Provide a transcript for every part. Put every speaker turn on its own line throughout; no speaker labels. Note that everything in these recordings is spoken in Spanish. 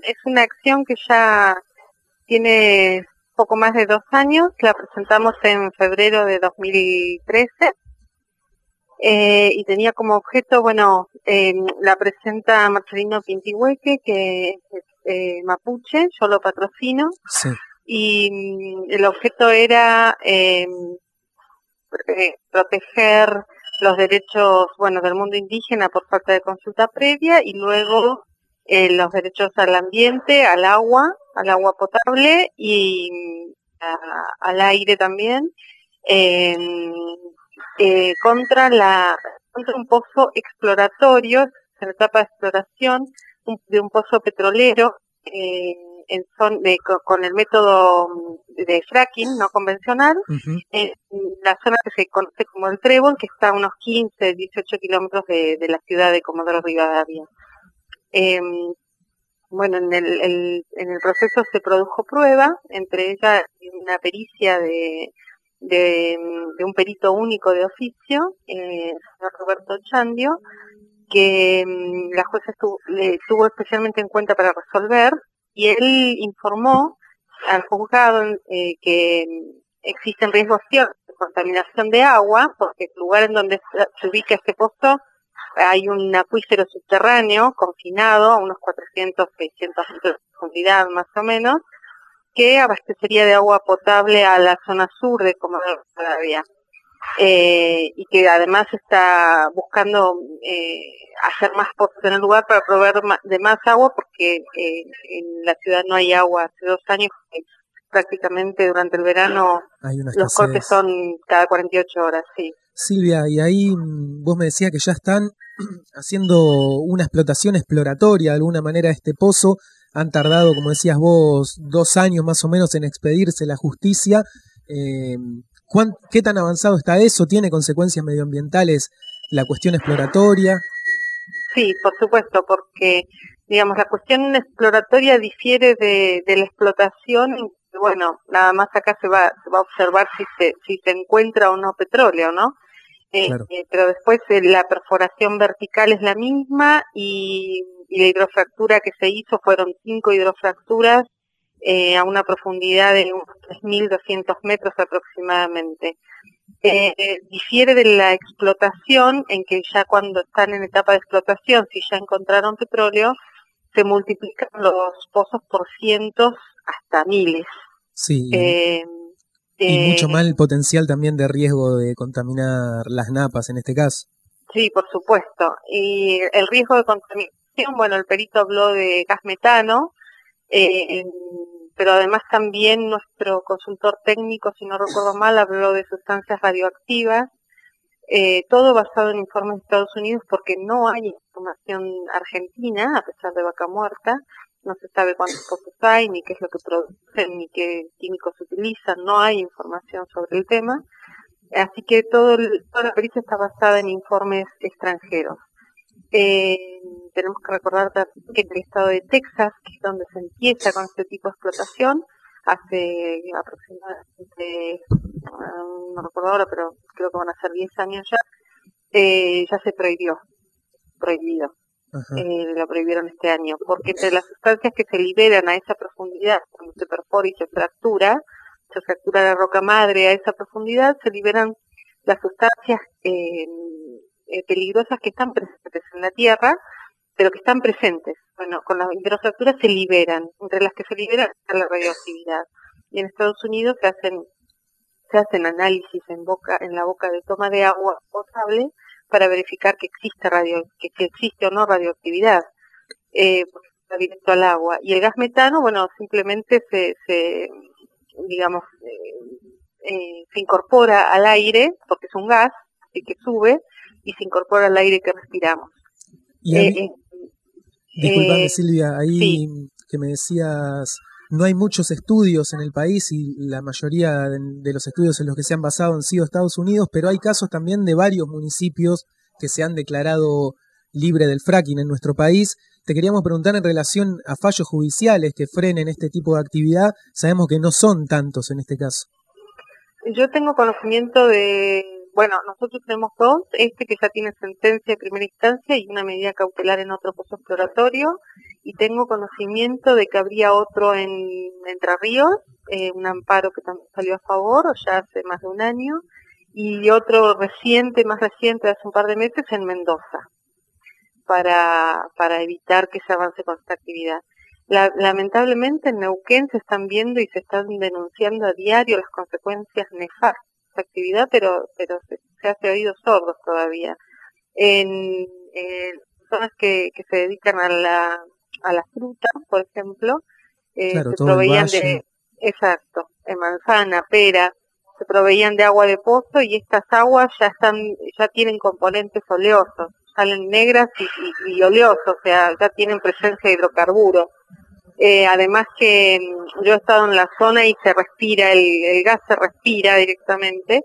es una acción que ya tiene poco más de 2 años, la presentamos en febrero de 2013 y tenía como objeto, la presenta Marcelino Pintihueque, que es mapuche, yo lo patrocino,
sí.
Y el objeto era proteger los derechos, del mundo indígena por falta de consulta previa, y luego los derechos al ambiente, al agua potable y al aire también, contra un pozo exploratorio, en la etapa de exploración de un pozo petrolero con el método de fracking no convencional,
Uh-huh.
en la zona que se conoce como el Trébol, que está a unos 15, 18 kilómetros de la ciudad de Comodoro Rivadavia. En el proceso se produjo prueba, entre ellas una pericia de un perito único de oficio, el señor Roberto Chandio, que la jueza le tuvo especialmente en cuenta para resolver, y él informó al juzgado que existen riesgos ciertos de contaminación de agua, porque el lugar en donde se ubica este pozo hay un acuífero subterráneo confinado a unos 400, 600 metros de profundidad más o menos, que abastecería de agua potable a la zona sur de Comodoro Rivadavia. Y que además está buscando hacer más pozos en el lugar para proveer de más agua, porque en la ciudad no hay agua hace 2 años, prácticamente durante el verano los cortes son cada 48 horas, sí.
Silvia, y ahí vos me decías que ya están haciendo una explotación exploratoria de alguna manera este pozo. Han tardado, como decías vos, 2 años más o menos en expedirse la justicia. ¿Qué tan avanzado está eso? ¿Tiene consecuencias medioambientales la cuestión exploratoria?
Sí, por supuesto, porque la cuestión exploratoria difiere de la explotación. Nada más acá se va a observar si se encuentra o no petróleo, ¿no?
Claro.
Pero después la perforación vertical es la misma, y la hidrofractura que se hizo fueron 5 hidrofracturas a una profundidad de unos 3.200 metros aproximadamente. Difiere de la explotación, en que ya cuando están en etapa de explotación, si ya encontraron petróleo, se multiplican los pozos por cientos hasta miles.
Sí. Y mucho más el potencial también de riesgo de contaminar las napas en este caso.
Sí, por supuesto. Y el riesgo de contaminación, el perito habló de gas metano, pero además también nuestro consultor técnico, si no recuerdo mal, habló de sustancias radioactivas, todo basado en informes de Estados Unidos, porque no hay información argentina, a pesar de Vaca Muerta. No se sabe cuántos pozos hay, ni qué es lo que producen, ni qué químicos utilizan, no hay información sobre el tema. Así que toda la pericia está basada en informes extranjeros. Tenemos que recordar que en el estado de Texas, que es donde se empieza con este tipo de explotación, hace aproximadamente, no recuerdo ahora, pero creo que van a ser 10 años ya se prohibido. Lo prohibieron este año, porque entre las sustancias que se liberan a esa profundidad, cuando se perfora y se fractura la roca madre a esa profundidad, se liberan las sustancias peligrosas que están presentes en la tierra, pero que están presentes. Con las hidrofracturas se liberan, entre las que se liberan está la radioactividad. Y en Estados Unidos se hacen análisis en la boca de toma de agua potable para verificar que existe o no radioactividad, porque está directo al agua. Y el gas metano, simplemente se incorpora al aire, porque es un gas, así que sube, y se incorpora al aire que respiramos.
Disculpame, Silvia, ahí
sí.
Que me decías, no hay muchos estudios en el país, y la mayoría de los estudios en los que se han basado han sido Estados Unidos, pero hay casos también de varios municipios que se han declarado libre del fracking en nuestro país. Te queríamos preguntar en relación a fallos judiciales que frenen este tipo de actividad. Sabemos que no son tantos en este caso.
Yo tengo conocimiento de bueno, nosotros tenemos dos, que ya tiene sentencia de primera instancia y una medida cautelar en otro pozo exploratorio, y tengo conocimiento de que habría otro en Entre Ríos, un amparo que también salió a favor, ya hace más de un año, y otro más reciente, hace un par de meses, en Mendoza, para evitar que se avance con esta actividad. Lamentablemente en Neuquén se están viendo y se están denunciando a diario las consecuencias nefastas de esta actividad, pero se hace oídos sordos todavía. En personas que se dedican a la fruta, por ejemplo,
claro,
se
todo el
proveían
valle.
exacto, de manzana, pera, se proveían de agua de pozo, y estas aguas ya tienen componentes oleosos, salen negras y oleosos, o sea, ya tienen presencia de hidrocarburos. Además que yo he estado en la zona y se respira, el gas se respira directamente,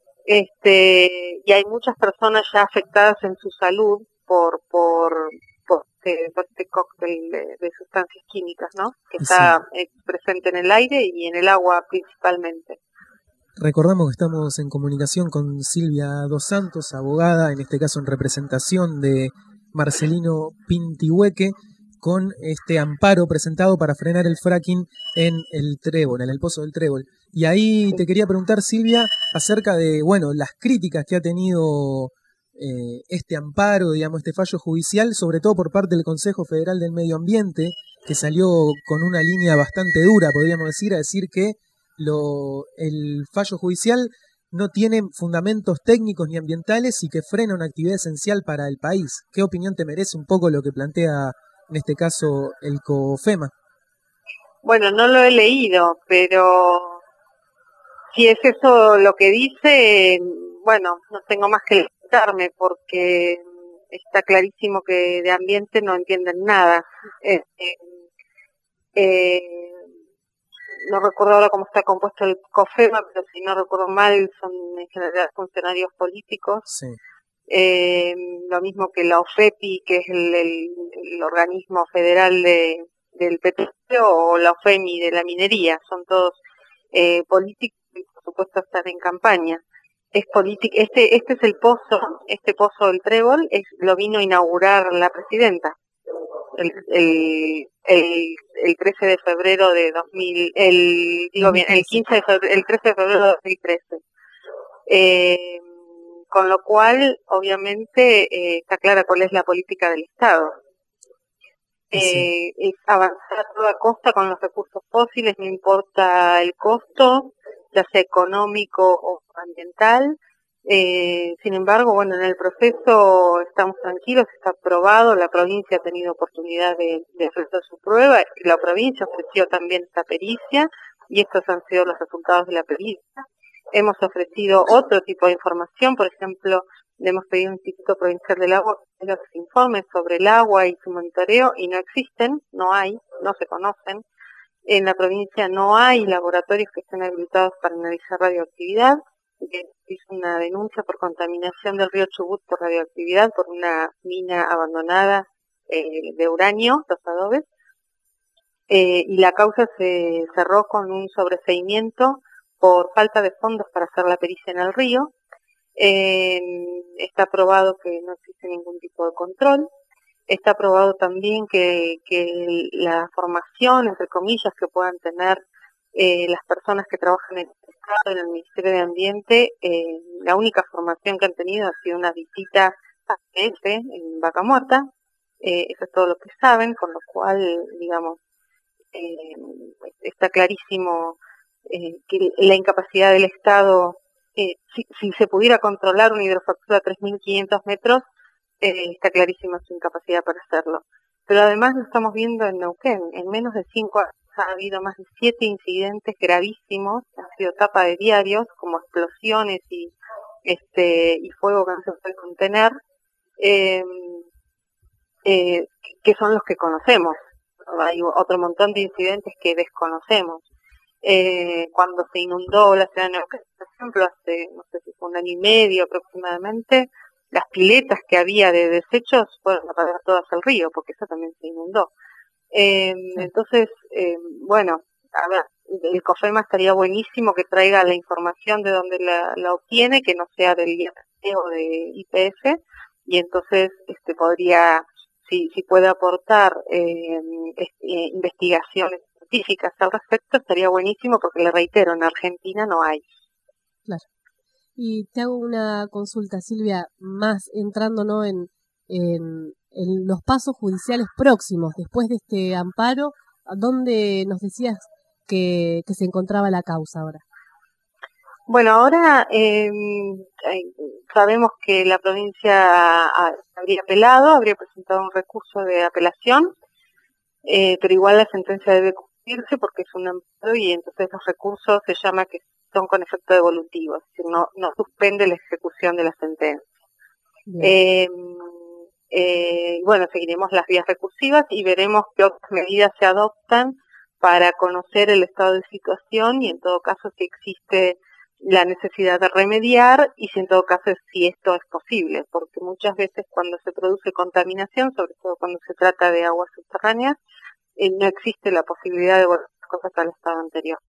y hay muchas personas ya afectadas en su salud por este cóctel de sustancias químicas, ¿no? Que está presente en el aire y en el agua principalmente.
Recordamos que estamos en comunicación con Silvia Dos Santos, abogada, en este caso en representación de Marcelino Pintihueque, con este amparo presentado para frenar el fracking en el Trébol, en el Pozo del Trébol. Y ahí te quería preguntar, Silvia, acerca de, bueno, las críticas que ha tenido este amparo, digamos, este fallo judicial, sobre todo por parte del Consejo Federal del Medio Ambiente, que salió con una línea bastante dura, podríamos decir, a decir que el fallo judicial no tiene fundamentos técnicos ni ambientales y que frena una actividad esencial para el país. ¿Qué opinión te merece un poco lo que plantea en este caso el COFEMA?
Bueno, no lo he leído, pero si es eso lo que dice, bueno, no tengo más que lamentarme, porque está clarísimo que de ambiente no entienden nada. No recuerdo ahora cómo está compuesto el COFEMA, pero si no recuerdo mal, son en general funcionarios políticos.
Sí.
Lo mismo que la OFEPI, que es el organismo federal del petróleo, o la OFEMI de la minería, son todos políticos y por supuesto están en campaña. Es política. Este es el pozo, este pozo del Trébol, lo vino a inaugurar la presidenta el 13 de febrero de 2000, el 15 de febrero, el 13 de febrero de 2013. Con lo cual, obviamente, está clara cuál es la política del Estado. Es avanzar a toda costa con los recursos fósiles, no importa el costo, ya sea económico o ambiental. Sin embargo, bueno, en el proceso estamos tranquilos, está aprobado, la provincia ha tenido oportunidad de ofrecer su prueba, la provincia ofreció también esta pericia, y estos han sido los resultados de la pericia. Hemos ofrecido otro tipo de información, por ejemplo, le hemos pedido al Instituto Provincial del Agua que los informes sobre el agua y su monitoreo, y no existen, no se conocen. En la provincia no hay laboratorios que estén habilitados para analizar radioactividad. Hizo una denuncia por contaminación del río Chubut por radioactividad por una mina abandonada de uranio, los adobes, y la causa se cerró con un sobreseimiento por falta de fondos para hacer la pericia en el río. Está probado que no existe ningún tipo de control. Está probado también que la formación, entre comillas, que puedan tener las personas que trabajan en el Estado, en el Ministerio de Ambiente, la única formación que han tenido ha sido una visita a en Vaca Muerta. Eso es todo lo que saben, con lo cual, digamos, está clarísimo que la incapacidad del Estado, si se pudiera controlar una hidrofractura a 3.500 metros, está clarísima su incapacidad para hacerlo. Pero además lo estamos viendo en Neuquén. En menos de 5 años ha habido más de 7 incidentes gravísimos, han sido tapa de diarios, como explosiones y fuego que no se puede contener, que son los que conocemos. Hay otro montón de incidentes que desconocemos. Cuando se inundó la ciudad de Neuquén, por ejemplo, hace, no sé si fue un año y medio aproximadamente, las piletas que había de desechos fueron a parar todas al río, porque eso también se inundó. Entonces, bueno, a ver, el COFEMA estaría buenísimo que traiga la información de dónde la obtiene, que no sea del IAPC o de YPF, y entonces podría, si puede aportar investigaciones científicas al respecto, estaría buenísimo, porque le reitero, en Argentina no hay.
Claro. Y te hago una consulta, Silvia, más entrando, ¿no?, en los pasos judiciales próximos después de este amparo. ¿A dónde nos decías que se encontraba la causa ahora?
Bueno, ahora sabemos que la provincia habría presentado un recurso de apelación, pero igual la sentencia debe cumplirse porque es un amparo, y entonces los recursos se llama que son con efecto devolutivo, es decir, no suspende la ejecución de la sentencia. Bueno, seguiremos las vías recursivas y veremos qué otras medidas se adoptan para conocer el estado de situación, y en todo caso si existe la necesidad de remediar, y si en todo caso si esto es posible, porque muchas veces cuando se produce contaminación, sobre todo cuando se trata de aguas subterráneas, no existe la posibilidad de volver las cosas al estado anterior.